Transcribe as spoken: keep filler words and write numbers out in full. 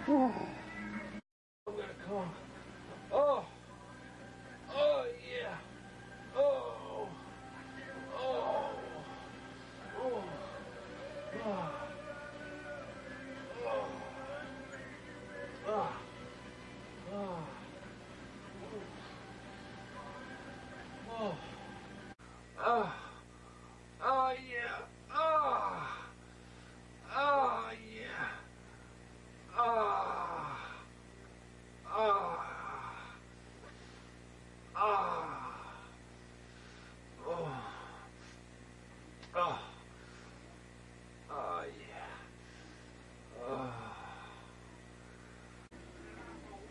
I'm gonna come. Oh, oh yeah. Oh, oh, oh, oh, oh, oh, oh, oh, oh, oh yeah. Oh, oh yeah. Oh, oh, oh.